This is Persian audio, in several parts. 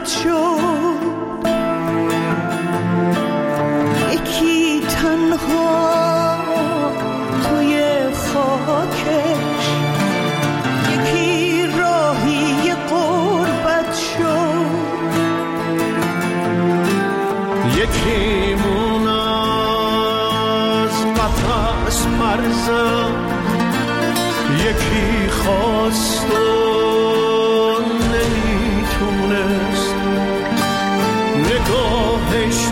غربت شد، یکی تنها توی خاکش، یکی راهی غربت شد، یکی مون از قفس مرزم، یکی خواست و نمیتونست، نگاهش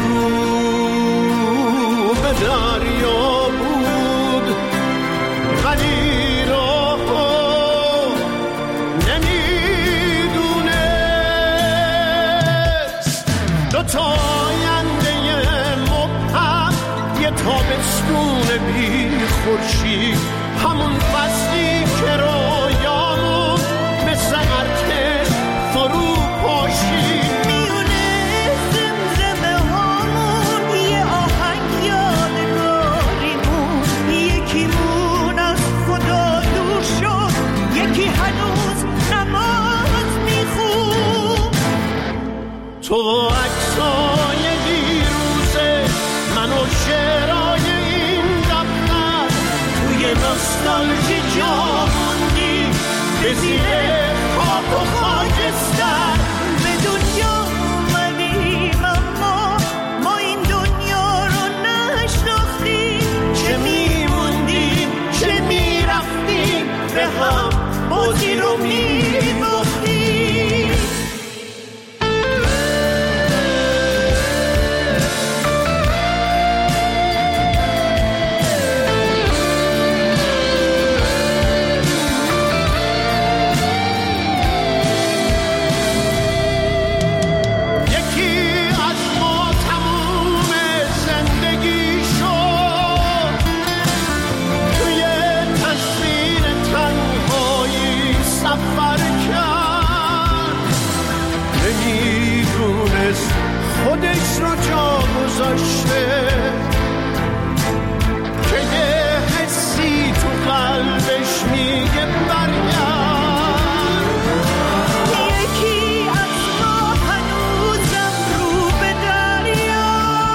رو به دریا بود ولی راهو نمیدونست. دوتا آینده مبهم، یه تابستون بی خورشید، همون فصلی که رویامون مثل ارتش فرو پاشید. میونه زمزمه هامون یه آهنگ یادگاریمون، یکیمون از خدا دور شد، یکی هنوز نماز میخون. تو عکسای دیروزه، من و شعرهای این دفتر، توی نوستالژی جا موندی به زیر خاک و خاکستر. به دنیا اومدیم اما ما این دنیا رو نشناختیم، چه میموندیم چه میرفتیم، به هم بازی رو میباختیم. خودش رو جا گذاشته که یه حسی تو قلبش میگه برگرد. یکی از ما هنوزم رو به دریا،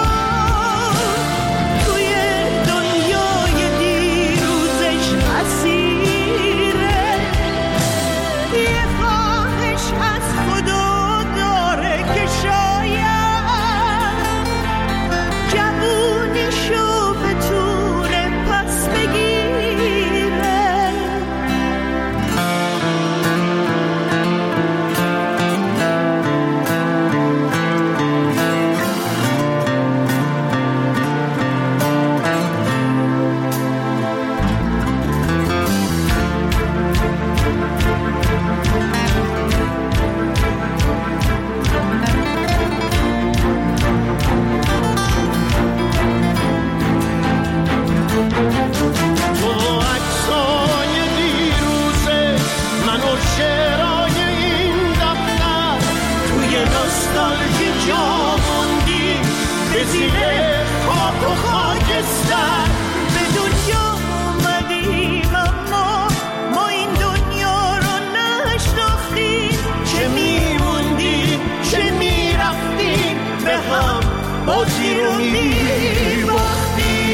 توی دنیای دیروزش اسیره، یه خواهش از خدا داره که شاید جوونیشو بتونه پس بگیره. تو عکسای دیروزه، من و شعرهای این دفتر، توی نوستالژی جا موندی به زیر خاک و خاکستر. به دنیا اومدیم اما ما این دنیا رو نشناختیم، چه میموندیم چه میرفتیم، به هم بازی رو میباختیم.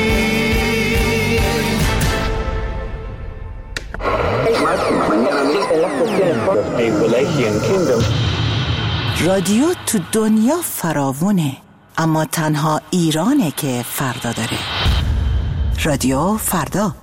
رادیو تو دنیا فراوونه، اما تنها ایرانه که فردا داره. رادیو فردا.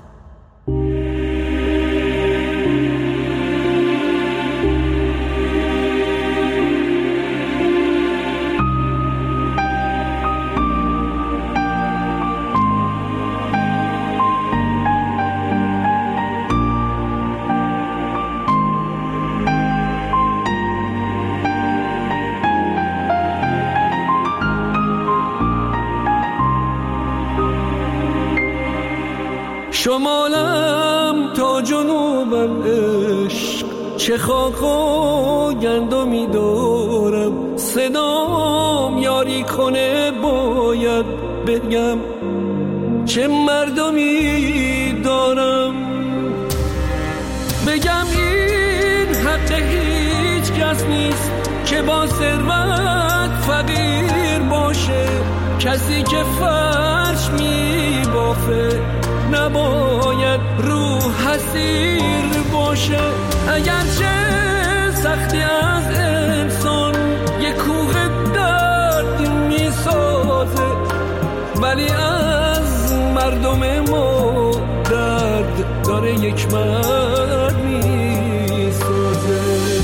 شمالم تا جنوبم عشق، چه خاک و گندمی دارم، صدام یاری کنه باید بگم چه مردمی دارم. بگم این حق هیچ کس نیست که با ثروت فقیر باشه، کسی که فرش می بافه نباید رو حسیر باشه. اگرچه سختی از انسان یک کوه درد می سازه، ولی از مردم ما درد داره یک مرد می سازه.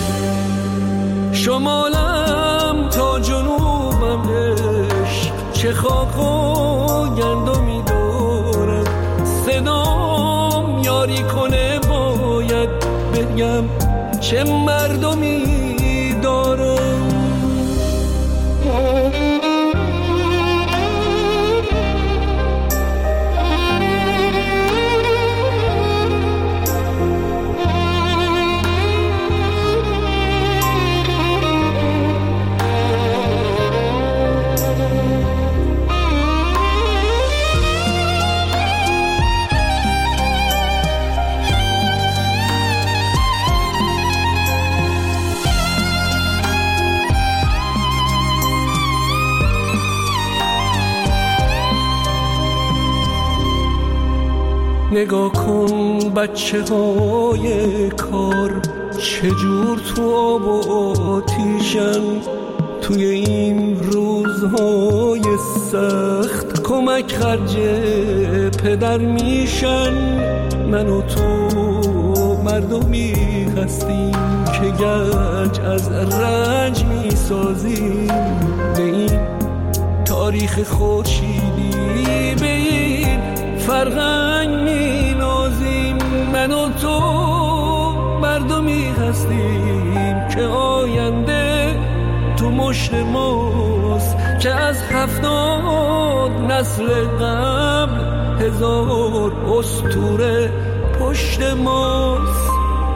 شمالم تا جنوبم عشق، چه خاک و گندمی دارم، صدام یاری کنه باید بگم چه مردمی دارم. نگاه کن بچه های کار چجور تو آب و آتیشن، توی این روزهای سخت کمک خرج پدر میشن. من و تو مردمی هستیم که گنج از رنج میسازیم، به این تاریخ خورشیدی به این فرهنگ می نازیم. من و تو مردمی هستیم که آینده تو مشت ماست، که از 70 نسل قبل 1000 اسطوره پشت ماست.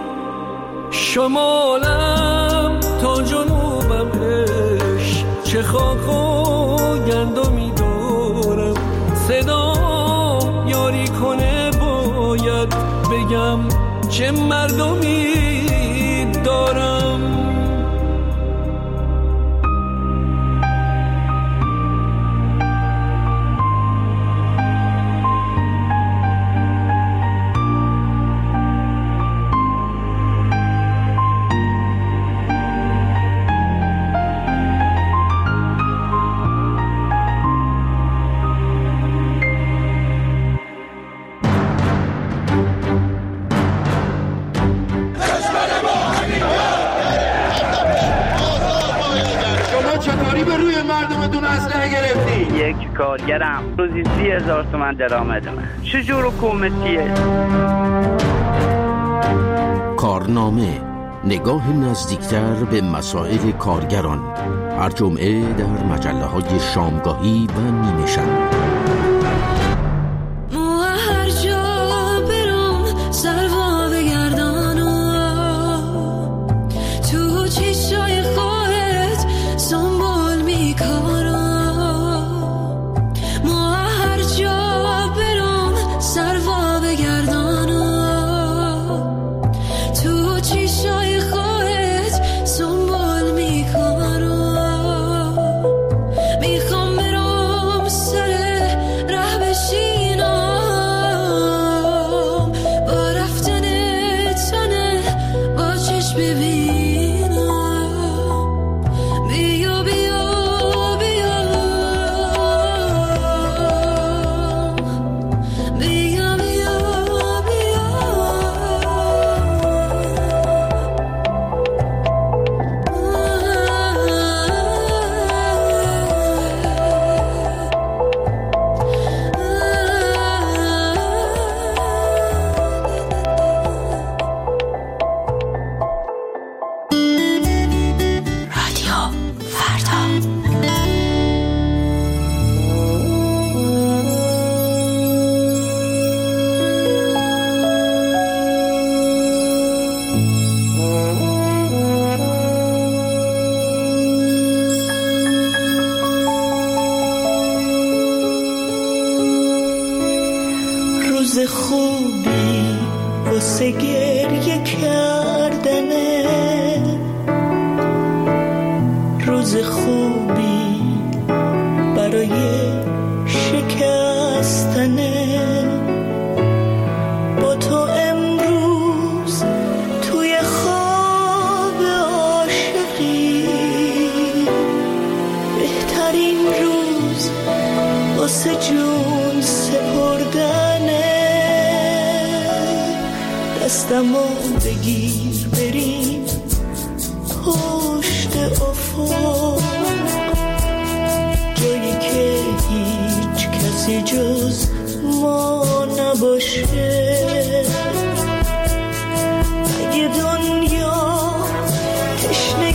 شمالم تا جنوبم عشق، چه خاک و گندمی دارم، صدام یاری کنه باید بگم چه مردمی دارم. یک کارگرم روزی 30,000 تومان درآمدمه. چجور حکومتیه؟ کارنامه، نگاه نزدیکتر به مسائل کارگران، هر جمعه در مجله‌های شامگاهی و نیمه شب. روز خوبی واسه گریه کردنه، بگیر بریم پشت افق، جایی که هیچ کسی جز ما نباشه. اگه دنیا تشنه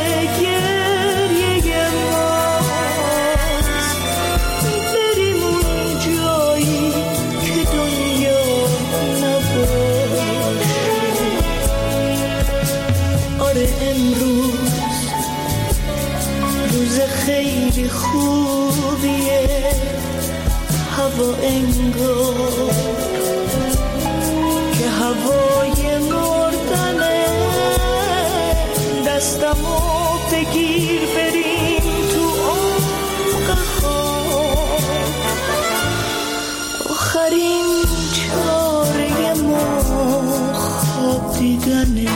گریه ماست، بریم اون جایی که دنیا نباشه. آره امروز روز خیلی خوبیه، هوا انگار که هوای مردنه. دستمو بگیر بریم تو عمق خواب، آخرین چاره ما خواب دیدنه.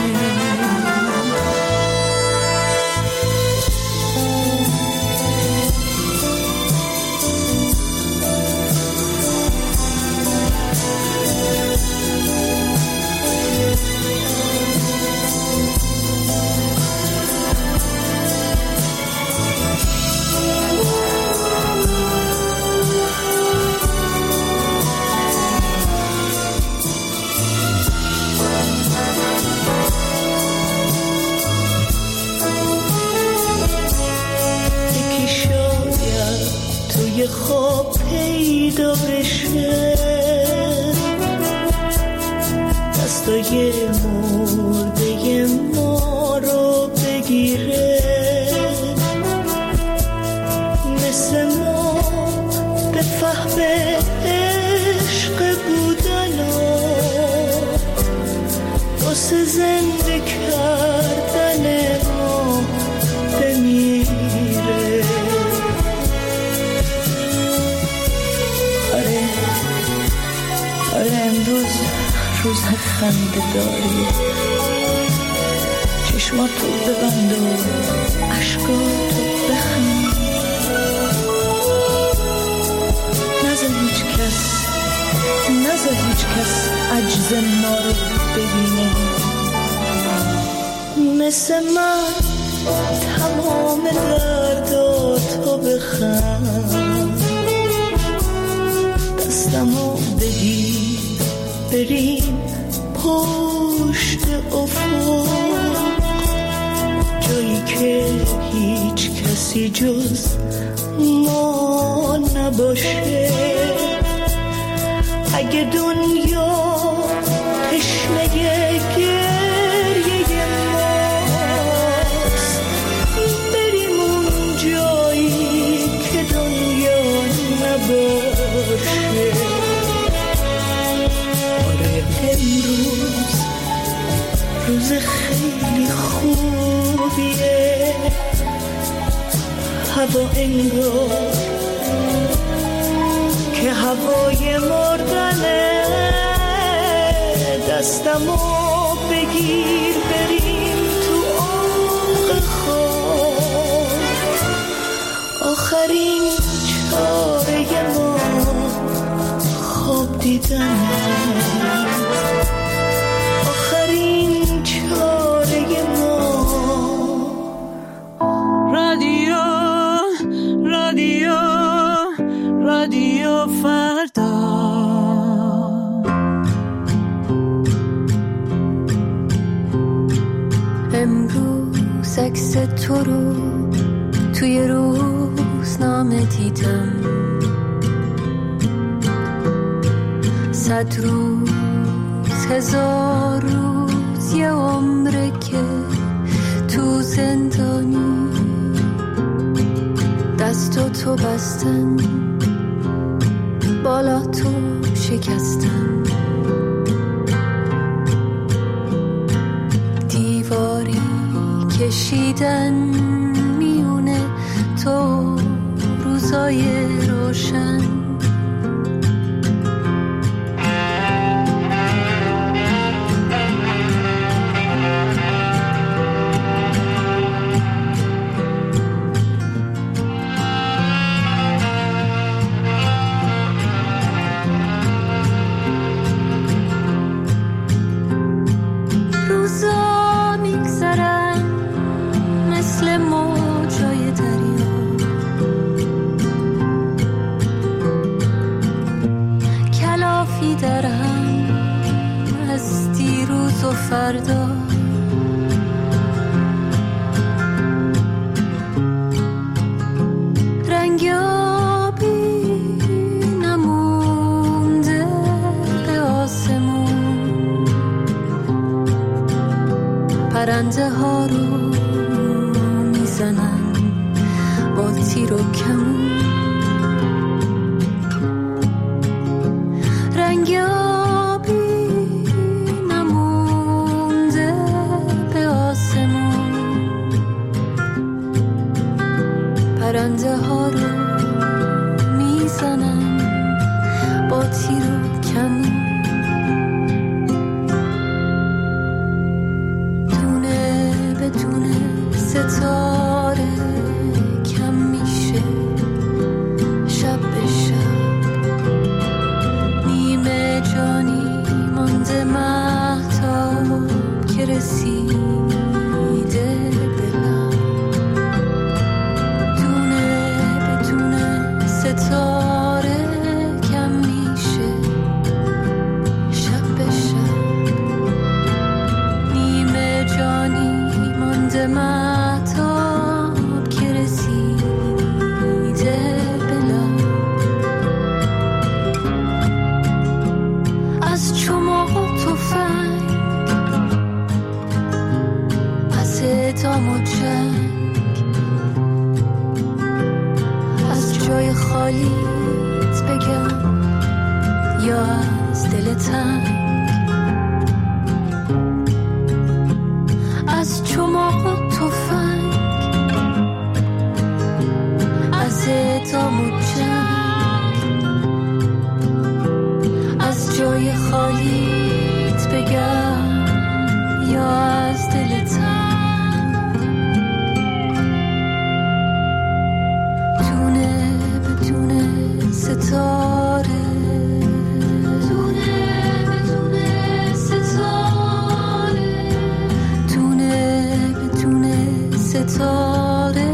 خواب پیدا بشه، دستای مرده ما رو بگیره، مثل ما به فهم عشق بودن و واسه زنده کردن ما بمیره. آره امروز روز خنده داریه، چشماتو ببند و عشقاتو بخند، نذار هیچ کس عجز ما رو ببینه. مثل من تمام درداتو بخند، دستمو بگیر بریم پشت افق، جایی که هیچ کسی جز ما نباشه. اگه دنیا تشنه گریه ماست، بریم اون جایی که دنیا نباشه. امروز روز خیلی خوبیه، هوا انگار که هوای مردنه. دستمو بگیر بریم تو عمق خواب، آخرین چاره ما خواب دیدنه. رادیو فردا. امروز عکس تو رو توی روزنامه دیدم، 100 روز 1000 روز یه عمره که تو زندانی، دستاتو بستن بالا تو شکستن، دیواری کشیدن میونه تو روزای روشن. روزا میگذرن مثل موجای دریا، کلافی درم از دیروز و فردا. رنگ آبی نمونده به آسمون، پرنده ها رو میزنن با تیر و کمون. رنگ آبی نمونده به آسمون، پرنده ها رو میزنن با تیر و کمون. دونه به دونه ستاره کم میشه شب به شب، نیمه جانی مانده مهتاب که رسیده به لب. دونه به دونه ستاره کم میشه شب به شب، نیمه جانی مانده مهتاب که رسیده به لب. از چماق و تفنگ، از اعدام و جنگ، از جای خالیت بگم یا از دل تنگ. از چماق و تفنگ، از اعدام و جنگ، از جای خالیت بگم یا از دل تنگ. دونه به دونه ستاره، دونه به دونه ستاره، دونه به دونه ستاره،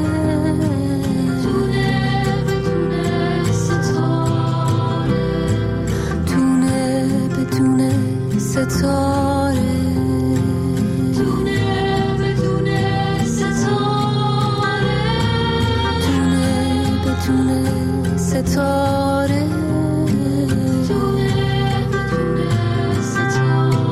دونه به دونه ستاره، دونه به دونه ستاره، دونه به دونه ستاره، دونه به دونه ستاره، دونه به دونه ستاره.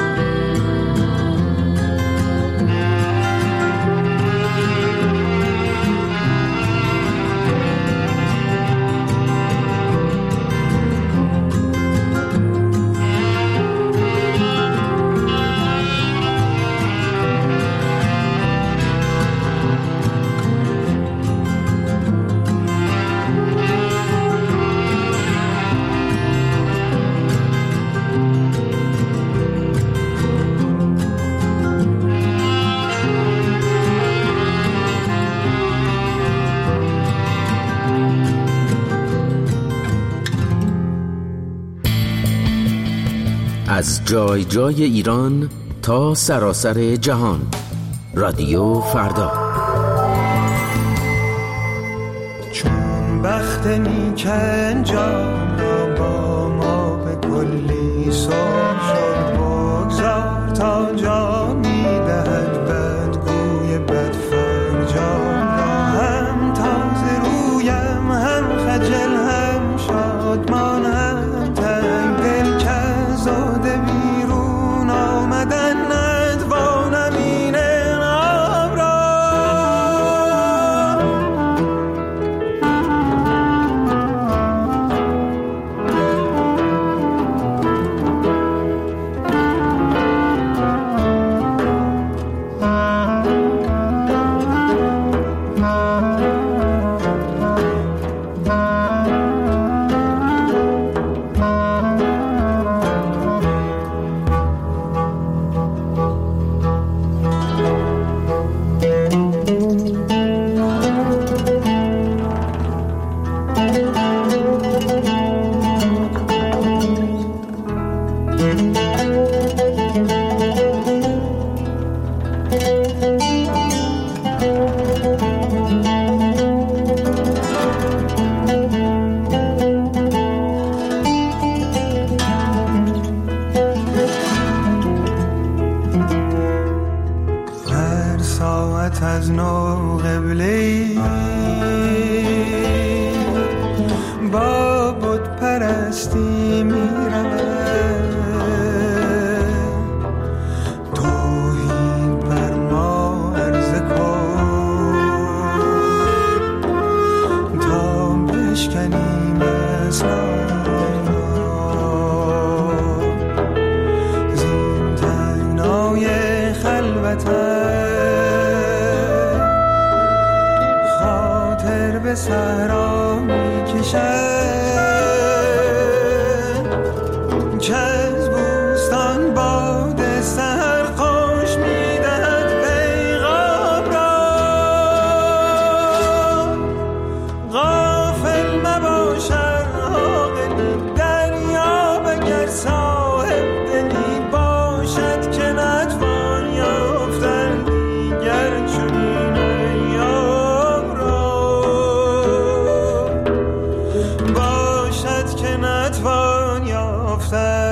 از جای جای ایران تا سراسر جهان، رادیو فردا. چون بخت نیک انجام را با ما به کلی سر شد، بگذار تا جا میدهد بدگوی بدفرجام را. هم تازه رویم هم خجل هم شادمان هم تنگ دل که زاده بیرون آمدن ندوانم این انعام را. خلوت از نو قبله‌ای با بت پرستی می‌رود، توحید بر ما عرضه کن تا بشکنیم اسرار زین تنگنای خلوتت، خاطر به صحرا می‌کشد که از بوستان باد سحر خوش می‌دهد پیغام را. غافل مباشد عاقلی دریاب، اگر صاحب دلی باشد که نتوان یافتن دیگر چنین ایام را، باشد که نتوان یافتن.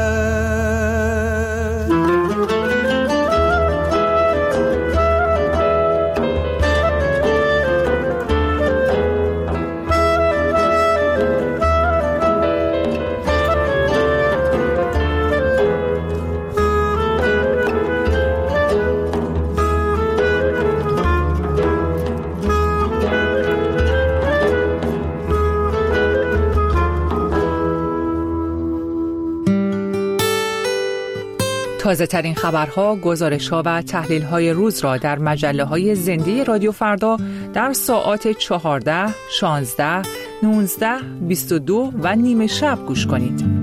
تازه ترین خبرها، گزارش‌ها و تحلیل‌های روز را در مجله‌های زنده رادیو فردا در ساعات 14، 16، 19، 22 و نیمه شب گوش کنید.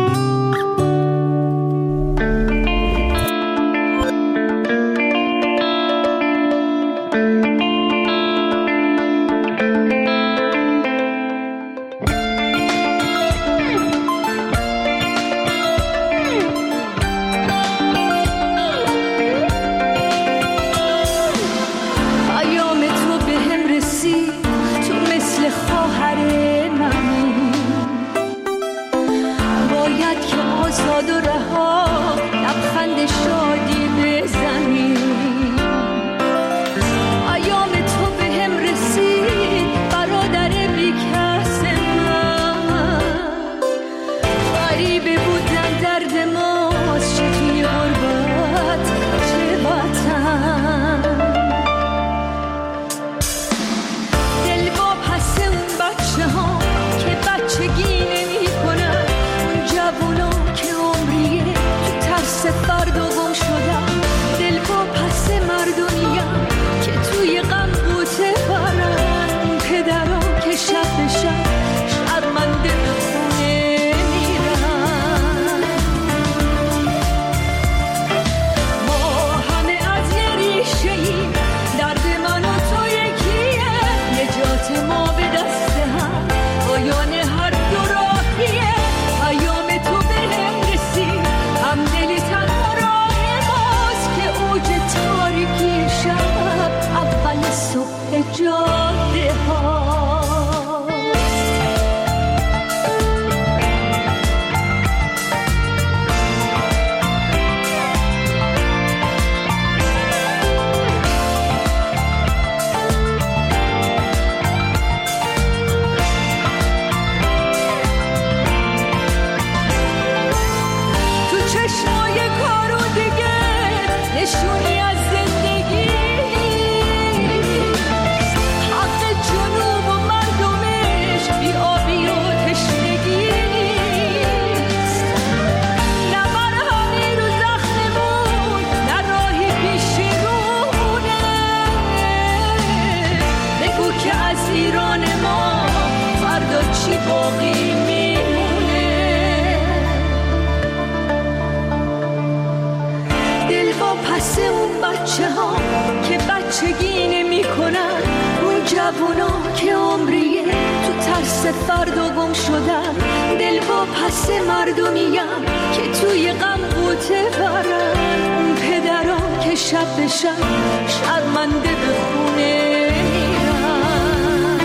جوونا که عمریه تو ترس فردا گم شدن، دل با پس مردمیم که توی غم قوطه برن، اون پدران که شب به شب شرمنده به خونه میرن.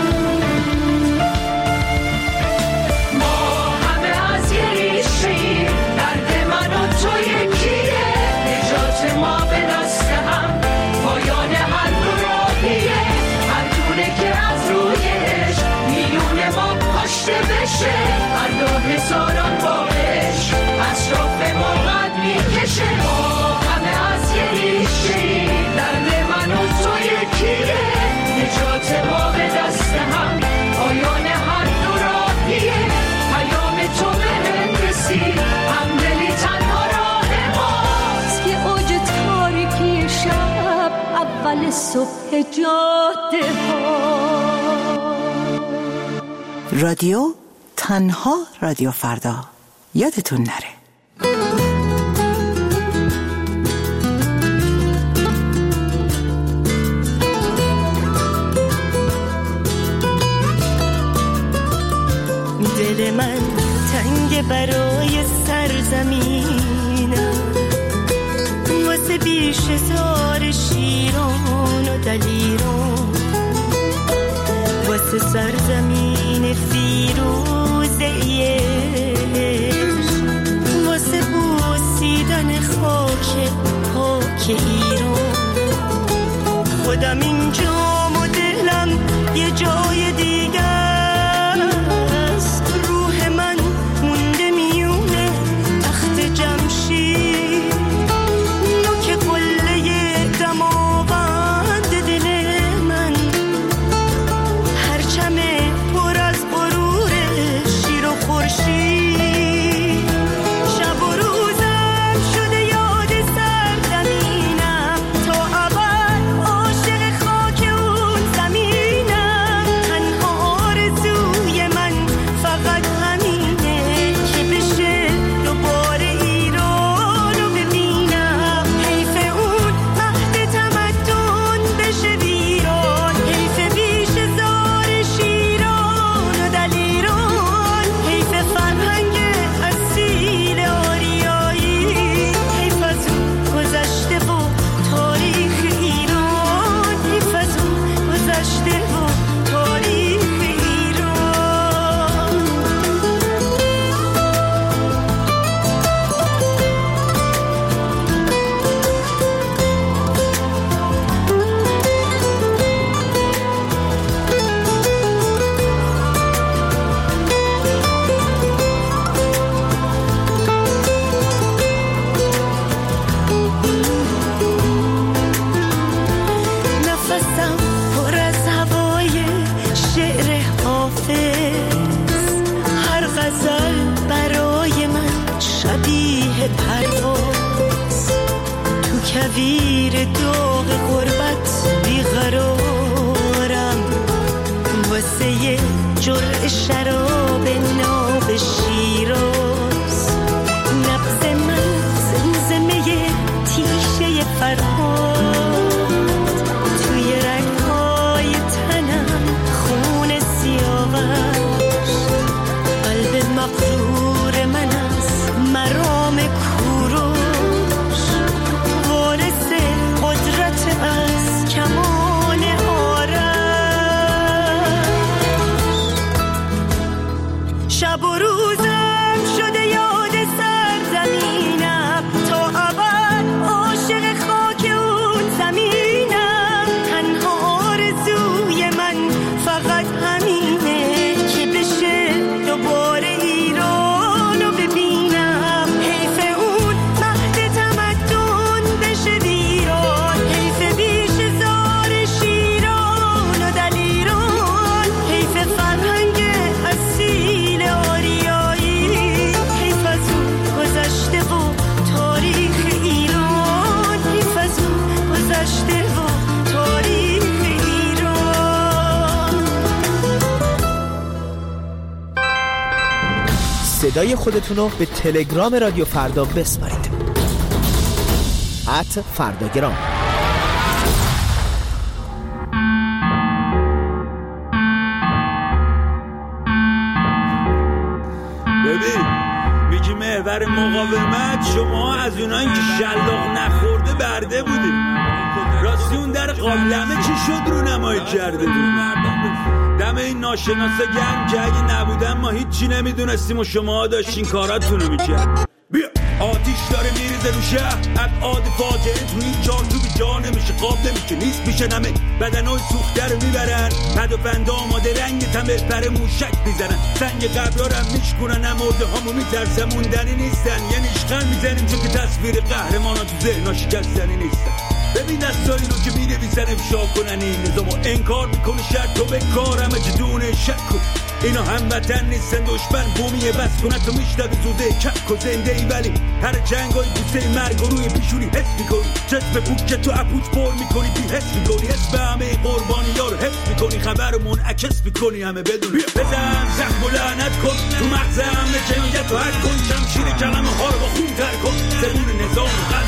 ما همه از یه ریشه‌ایم، درد من و تو یکیه، نجات ما به دست هم، پایان هر دو را اول صبح جاده ها. رادیو تنها رادیو فردا، یادتون نره. دل من تنگ برای سرزمینم، واسه بیش زار شیران و دلیران، واسه سرزمین فیروزه عشق، واسه بوسیدن خاک پاک ایران. خودم اینجام و دلم یه جای دیگه است، روح من مونده میونه تخت جمشید، نوک قله دماوند دل من، هرچم پر از غرور شیر و خورشید. شب و روزم شده یاد سرزمینم، تا ابد عاشق خاک اون زمینم. تنها آرزوی من فقط همینه که بشه دوباره ایران رو ببینم. حیف اون مهد تمدن بشه ویران، حیف بیش زار شیران و دلیران، حیف فرهنگ اصیل آریایی، حیف از اون گذشته و تاریخ ایران، حیف از اون گذشته و تاریخ ایران. نفسم پر از هوای شعر حافظ، هر غزل برای من شبیه پرواز، تو کویر داغ غربت بیقرارم، واسه یه جرعه شراب ناب شیراز. نبض من زمزمه تیشه فرهاد، توی رگ‌های تنم خون سیاوش، قلب مغرور من از مرام کوروش، وارث قدرت از کمان آرش. شب و روزم شده یاد سرزمینم، تا ابد عاشق خاک اون زمینم. تنها آرزوی من فقط همینه که بشه دوباره ایران رو ببینم. حیف اون مهد تمدن بشه ویران، حیف بیش زار شیران و دلیران، حیف فرهنگ اصیل آریایی، حیف از اون گذشته و تاریخ ایران، حیف از اون گذشته و تاریخ ایران. صدای خودتون رو به تلگرام رادیو فردا بسپارید. @فرداگرام. ببین میگی محور مقاومت، شما از اونایی که شلاق نخورده برده بودی. راستی اون در قابلمه چی شد رو نمایی کرده دم این ناشناسا گرم که اگه نبودن ما هیچی نمیدونستیم و شما داشتین کاراتونو میکرد. بیا آتیش داره میریزه رو شهر، ابعاد فاجعه توی جان تو بی جا نمیشه، قاب نمیشه، نیست میشه نمه، بدنای سوخته رو میبرن، پد و پند آماده رنگ تمه پر موشک میزنن، سنگ قبرا رو میشکنن، امورده هامو میترسن موندنی نیستن، یه نیشخن میزنیم چون که تصویر قهرمانا تو ذهنا شکستنی نیستن. ببین دستا اینو که می‌نویسن افشا کنن این نظامو انکار میکنه، شرط تو به کارمه که دونه شک کن، اینا هموطن نیستن دشمن بومیه بس کنت و میشنوی زوده کک و زنده ای ولی هر جنگای بوسه مرگ و روی پیشونی حس میکنی جسم پوک که تو اپوچ پر میکنی بی حس میکنی اسم همه قربانی ها رو حس میکنی خبر رو منعکس میکنی همه بدونی بزن زخم و لعنت کن تو مغز همه جنایت رو حد کن شمشیر کلمه ها رو با خون تر کن زبون نظام رو قد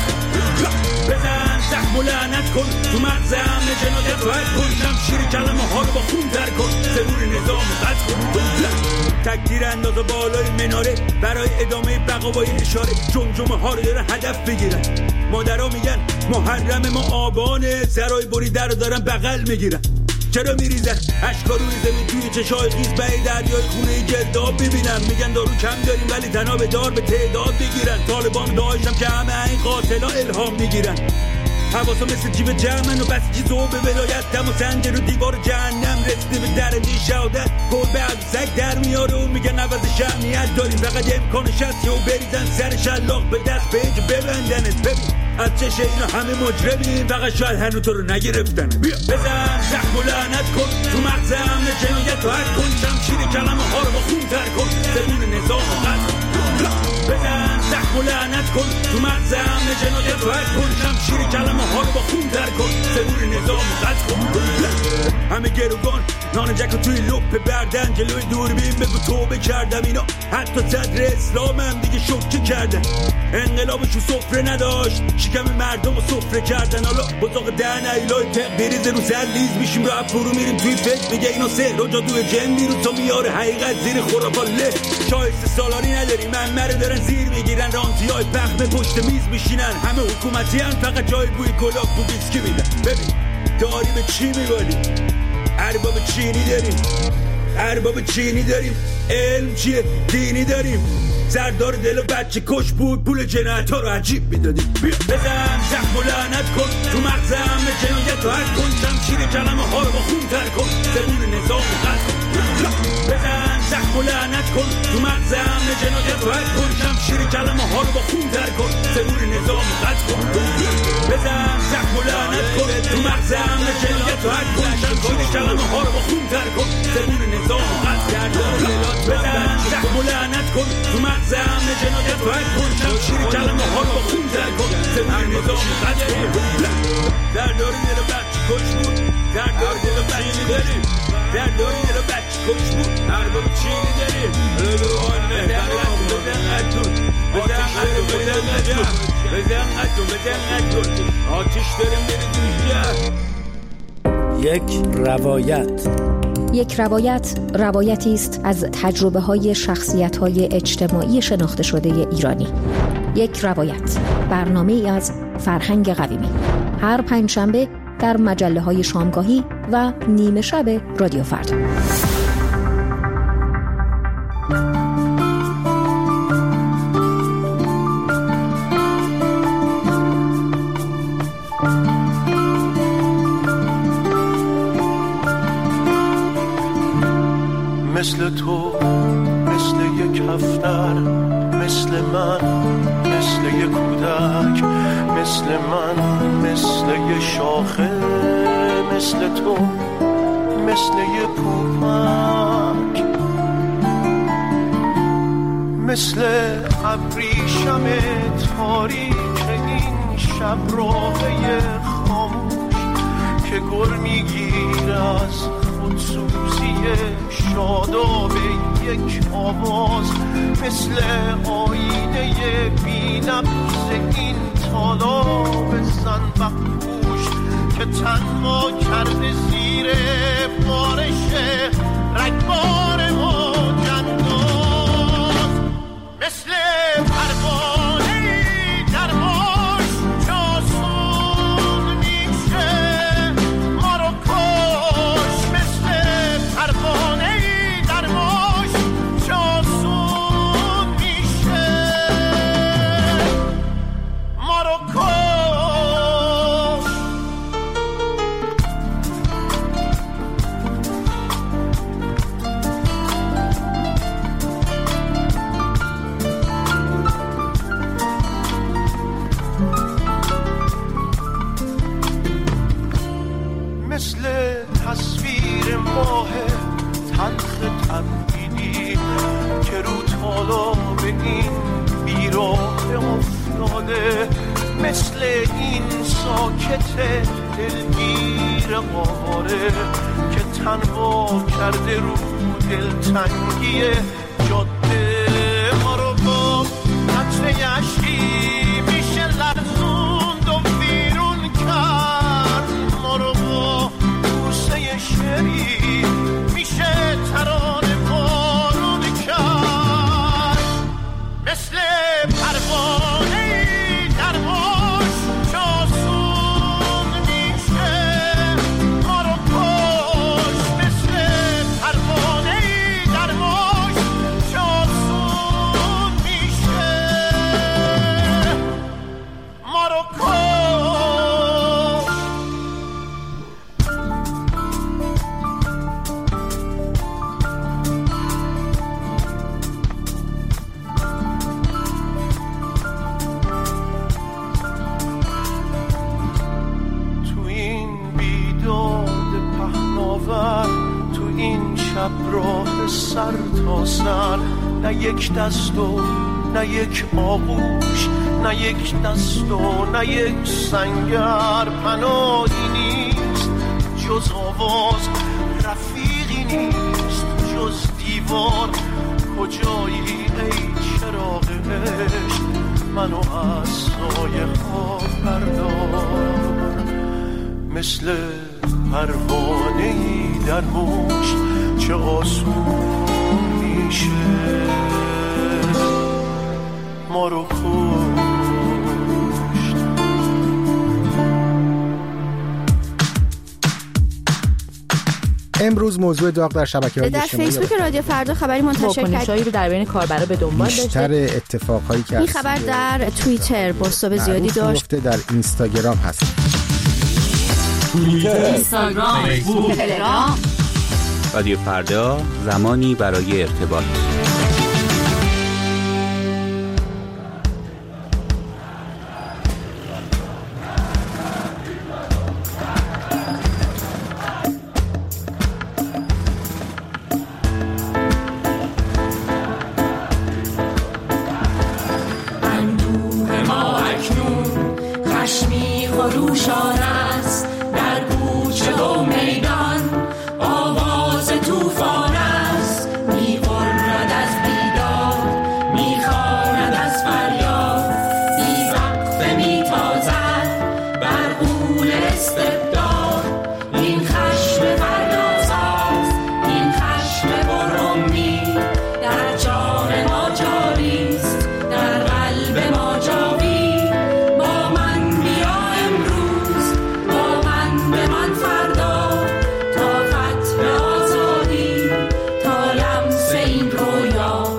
بزن زخم و لعنت کن تو مغز همه جنایت رو حد کن شمشیر کلمه ها رو با خون تر کن زبون نظام رو قد کن تکتیر انداز بالای مناره برای ادامه بقا با اشاره جمجمه ها رو دارن هدف بگیرن مادرها میگن محرم ما آبانه سرای بریده رو دارن بغل میگیرن چرا میریزن اشکا روی زمین توی چشای خیز به دریای خونه گرداب ببینم میگن دارو کم داریم ولی تنها به دار به تعداد بگیرن طالبان داشتم که همه این قاتلا الهام میگیرن حواسا مثل جیب جمعن و بسیجی زوب ولایت دم و سنجر و دیوار جهنم رسیده به درجه شهادت گربه از سگ در میاره و میگن عوض شهمیت داریم فقط امکانش هست و بریزن سر شلاق به دست پیج ببندنت ببین از چشه اینا همه مجرمین فقط شاید هنو تو رو نگرفتن بیا بزن زخم و لعنت کن تو مغز همه جنایت رو حد کن شمشیر کلمه ها رو با خون تر کن زبون نظام رو قد بزن زخم و لعنت کن تو مغز همه جنایت رو حد کن شمشیر کلمه ها رو با خون تر کن زبون نظام رو قد کن همه گروگان نان جک توی لپ بردن جلوی دوربین بگو توبه کردم اینا حتی صدر اسلام هم دیگه شوکه کردن انقلابشو سفره نداشت شکم مردم رو سفره کردن حالا بزاق دهن ایلای تق بریزه رو سر لیز میشیم رو فرو میریم توی فکر میگه اینا سهر و جادوی جن میرون تا میاره حقیقت زیر خرافات له شایسته سالاری نداریم منمره دارن زیر میگیرن رانتی های پخمه پشت میز میشینن همه حکومتی هم فقط جای بوی گلاک بو ویسکی میدن ببین داری به چی میبالی ارباب چینی داریم ارباب چینی داریم علم چیه دینی داریم سردار دل و بچه کش بود پول جنایت ها رو عجیب میدادیم بزن زخم و لعنت کن تو مغز همه جنایت رو حد کن شمشیر کلمه ها رو با خون تر کن زبون نظام رو قد کن بزن زخم و لعنت کن تو مغز همه جنایت رو حد کن شمشیر کلمه ها رو با خون تر کن زبون نظام رو قد کن بزن زخم و لعنت کن تو مغز همه جنایت رو حد کن شمشیر کلمه ها رو با خون تر کن زبون نظام رو قد کن بزن زخم و لعنت کن تو مغز همه جنایت رو حد کن شمشیر کلمه ها رو با خون تر کن زبون نظام رو قد کن در داری دل بچه کش بود در داری دل بچه داریم در داری دل بچه کش بود ارباب چینی داریم روحان مهدر بزن اتون بزن اتون بزن اتون بزن اتون بزن اتون آتش داریم میرید یک روایت روایتی است از تجربه های شخصیت های اجتماعی شناخته شده ایرانی. یک روایت، برنامه ای از فرهنگ قویمی، هر پنجشنبه در مجله های شامگاهی و نیمه شب رادیو فردا. مثل تو، مثل یک هفتر، مثل من، مثل یک کودک، مثل من، مثل یک شاخه، مثل تو، مثل یک پوپک، مثل ابریشم تاریک این شب راهی خاموش که گر میگیر از خودسوزی شاداب یک آواز، مثل آینه بی‌نبض این تالاب زنبقپوش که تنها کرده زیر بارش رگبار موج‌انداز، مثل پروانه‌ای در باش جاسون میشه ما رو کش، مثل پروانه‌ای در باش جاسون میشه ما رو کش. مثل تصویر ماه تلخ تنبیدی که رو طالاب این بیراه افتاده، مثل این ساکت دلگیر قاره که تنها کرده رو دلتنگی جاده. ما رو با عطر یشکی میشه لرزوند و بیرون کرد، ما رو با بوسه شری میشه ترانه بارون کرد. مثل پروانه در موج جاسون میشه ما رو کش، مثل پروانه در موج جاسون میشه ما رو کش. تو این شب راه سر تا سر، نه یک دست و نه یک آغوش، نه یک دست و نه یک سنگر، پناهی نیست جز آواز، رفیقی نیست جز دیوار. کجایی ای چراغ عشق، منو از سایه ها بردار. مثل پروانه‌ای در موج چه آسون میشه ما رو کشت. امروز موضوع داغ در شبکه‌های اجتماعی در فیسبوک رادیو فردا خبری منتشر کرد رو در بین کاربرا به دنبال داشته. بیشتر اتفاقهایی که این خبر در توییتر بازتاب زیادی داشت، در اینستاگرام هست. اینستاگرام، فیسبوک، تلگرام. رادیو فردا، زمانی برای ارتباط. اندوه ما اکنون خشمی خروشان است، در کوچه و میدان آواز طوفان است. می‌غرد از بیداد، می‌خواند از فریاد، بی وقفه می‌تازد بر غول استبداد. این خشم فرداساز، این خشم پرامید، در جان ما جاری است، در قلب ما جاوید. با من بیا امروز، با من به من فردا، تا فتح آزادی، تا لمس این رویا.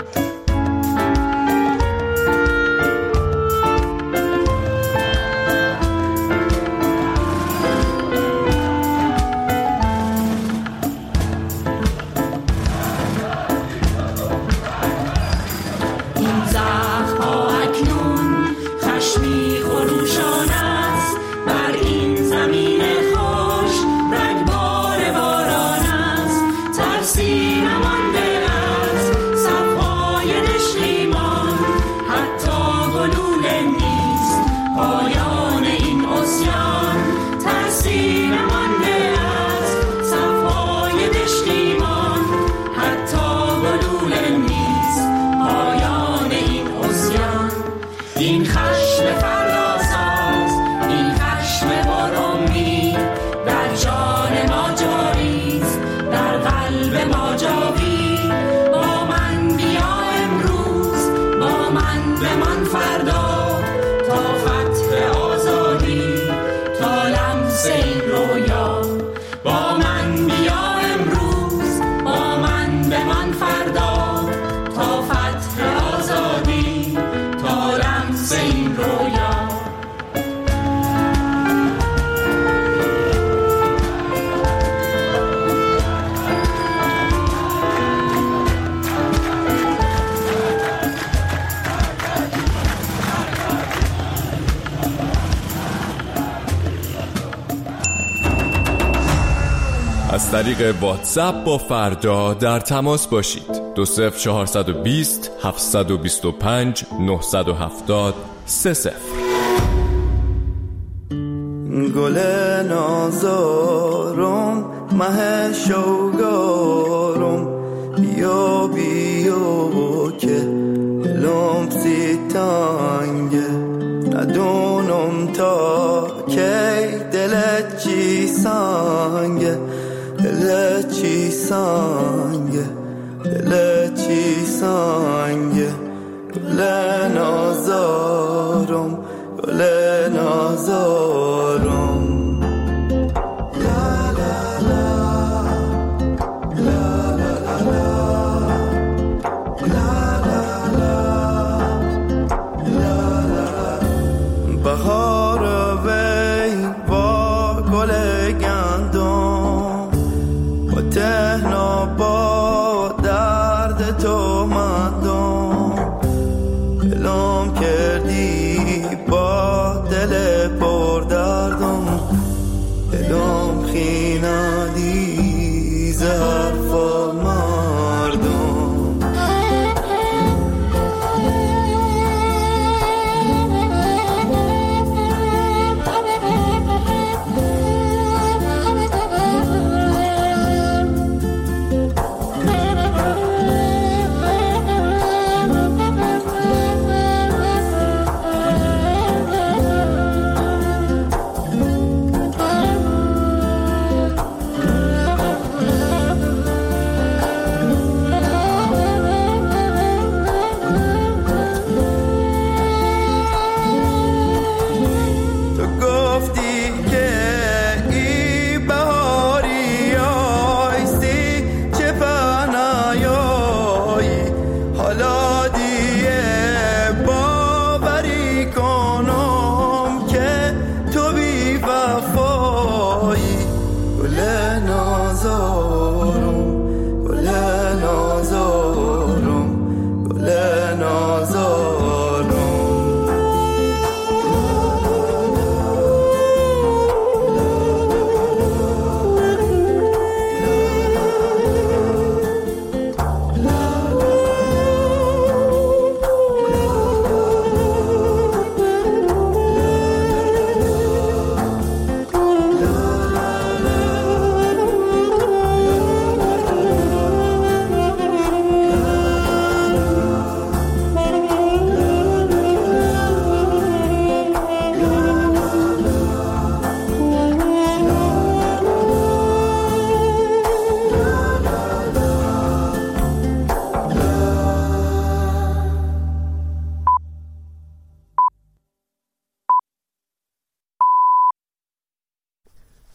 این زخم‌ها اکنون خشمی خروشان است، بر این زمین خوش رگبار باران است. ترسی نمانده از صفهای دشتیمان، حتی گلوله نیست پایان این عصیان. ترسی نمانده از صفهای دشتیمان، حتی گلوله نیست پایان این عصیان. این خشم فرداساز، این خشم پرامید، در جان ما جاری است، در قلب ما جاوید. با من بیا امروز، با من بمان فردا، تا فتح آزادی، تا لمس این رویا. با من بیا امروز، با من بمان فردا، تا فتح آزادی، تا لمس این رویا. از طریق واتساپ با فردا در تماس باشید. 20420 725 970 30. گل نازارم مه شوگارم بیا بیا که لمسی تانگه ندونم تا کی دلت چی سانگه دلت چی سانگه دلت چی سانگه گل نازارم گل نازارم بهار وی با گل گندم